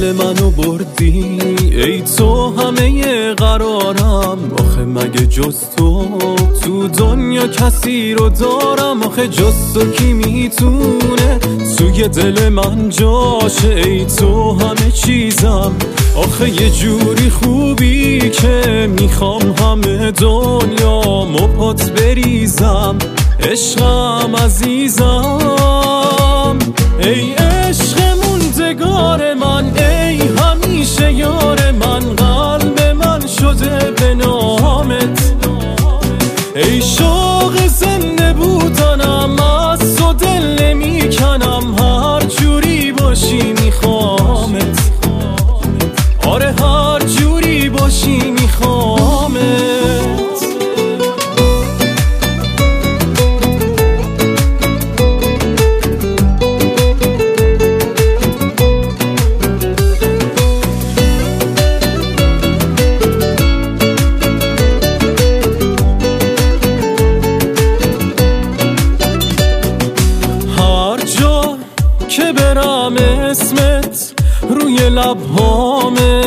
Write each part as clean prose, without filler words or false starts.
دل منو بردی، ای تو همه قرارم. آخه مگه جز تو دنیا کسی رو دارم؟ آخه جز تو کی میتونه توی دل من جاشه؟ ای تو همه چیزم، آخه یه جوری خوبی که میخوام همه دنیا پات بریزم. عشقم عزیزم، ای عشق موندگار من، ای همیشه یار من، قلب من شده به نامت. ای شوق زنده بودنم، از تو دل نمیکنم، هر جوری باشی میخوامت. آره هر جوری باشی میخوامت. که برم اسمت روی لبهامه،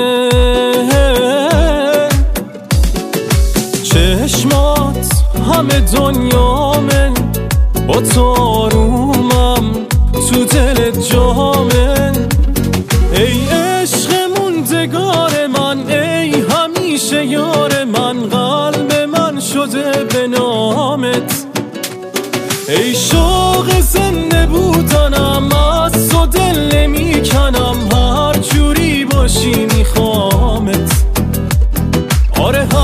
چشمات همه دنیامه، با تو آرومم تو دل جامه. ای عشق موندگار من، ای همیشه یار من، قلب من شده به نامت. ای شوق زنده بودنم، از تو دل نمیکنم، هر جوری باشی میخوامت. آره